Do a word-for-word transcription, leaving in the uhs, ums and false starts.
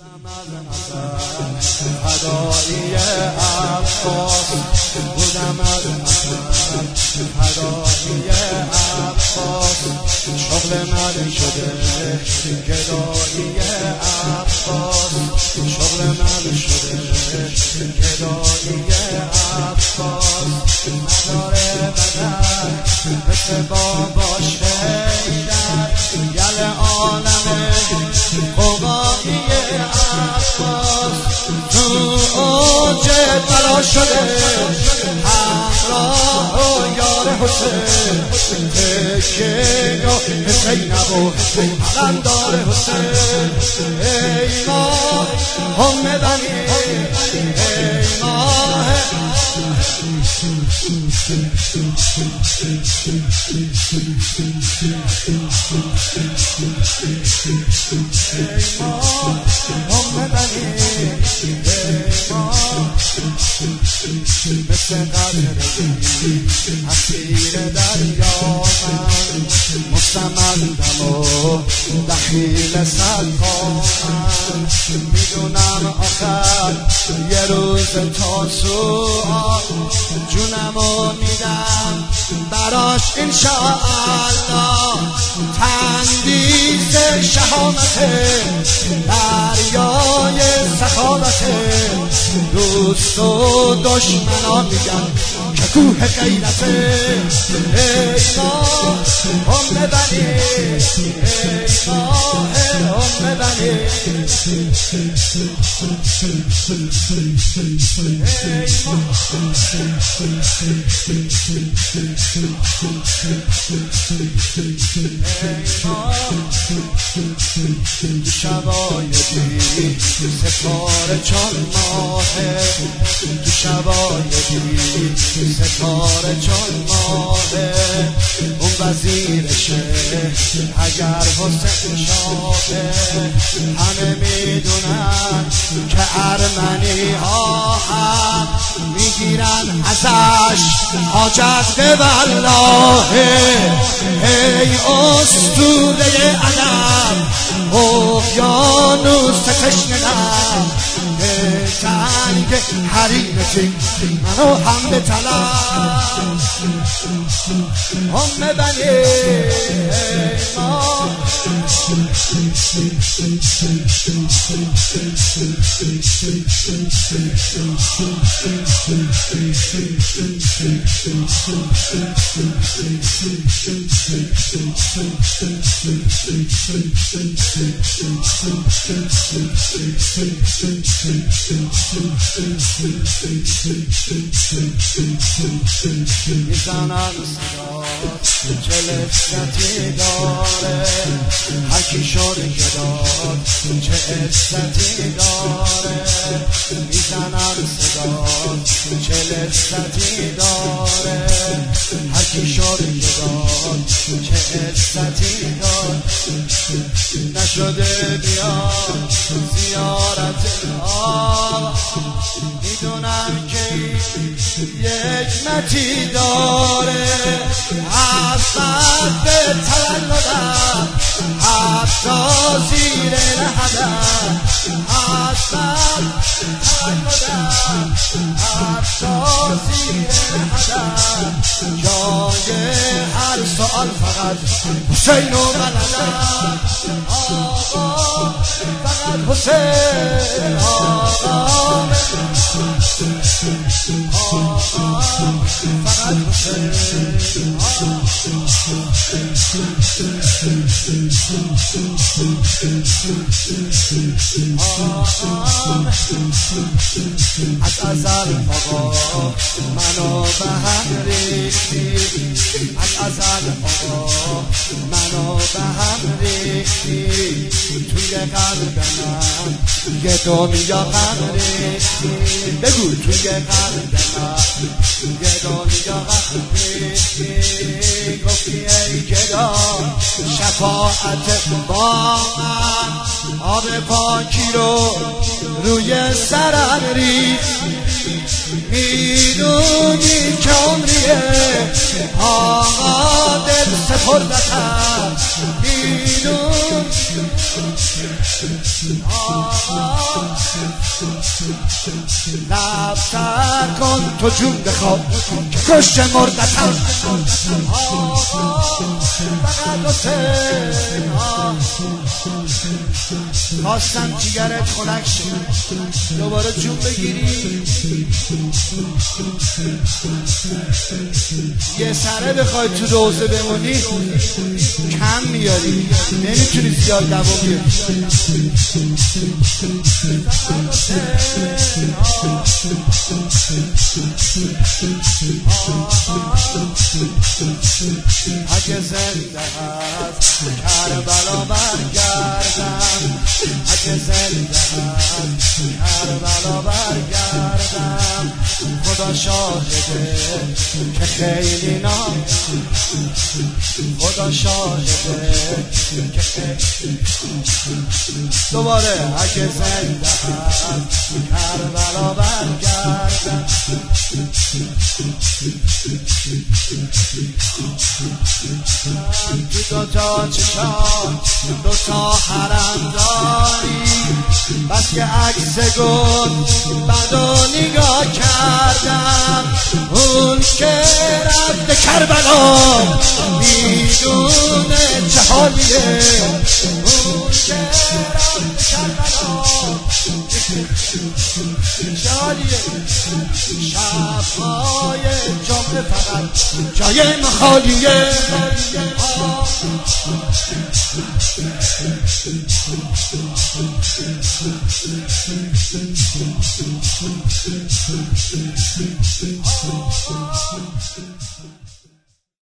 بودم از ازل فدایی عباس، بودم از ازل فدایی عباس، شغل من شده گدایی عباس، شغل من شده گدایی عباس. نداره بدن مثل باباش حیدر، گل عالم قوقایی عباس، تو اوج بلا شده همراه و یار حسین، تکه و حسینم و علمدار حسین. ای ماه هم بنی ای ماه مثل قدری اسیر دریا من، مستمندم و دخیل سرخواهم. میدونم آخر یه روز تاسوعا جونمو میدم براش انشاءالله. تندیز شهامت دریای سخاوت، دوست و دشمنان میگن که کوه غیرته. ای ماه هم ببنی ای ماه هم ببنی ای شبای دی ستاره چون ماهه، تو شبای دی ستاره چون ماهه. اون وزیرشه اگر حسین شاهه، همه میدونن که ارمنی ها هم میگیرن ازش حاجت به والله. ای اسطوره ادب اقیانوس تشنه‌ام، به سنگ حریمتی منو هم به طلب. هم بنی ای ماه میزنن صدا چه لذتی داره، هر کی شده که داد چه عزتی داره. میزنن صدا چه لذتی داره، هر کی شده که داد چه عزتی داره. نشده بیاد زیارت آقا، میدونم که یک متی داره. حسد به تولدم حتی زیر لحدم، حسد تولدم حتی زیر لحدم. جای هر سؤال فقط حسین و بلدم. آقا فقط حسین، آقا فقط حسین. از ازل آقا منو به هم ریختی، از ازل آقا منو به هم ریختی. توی قلب من یه دنیا غم ریختی، بگو توی قلب من یه دنیا غم ریختی. گفتی ای گدا شفاعت با من، آب پاکی رو روی سرم ریختی. میدونی که عمریه آقا دل سپردتم، میدون لبتر کن تو جون بخواب که کشت مردتم فقط حسین خواستم جیگرت خنک شد دوباره جون بگیری یه سره بخوای تو روزه بمونی کم میاری نمیتونی زیاد دوام بیاری اگه زنده هست کربلا برگردم اگه زنده هست کربلا برگردم خدا شاهده که خیلی نام خدا شاهده که خیلی دوباره اگه زنده هست کربلا برگردم تو دوتا چشام دوتا حرم داری بس که عکس گل بدو نگاه کردم اون که رفت کربلا میدونه چه حالیه اون که رفت کربلا چه حالیه شبهای جمعه فقط جای مخالیه Oh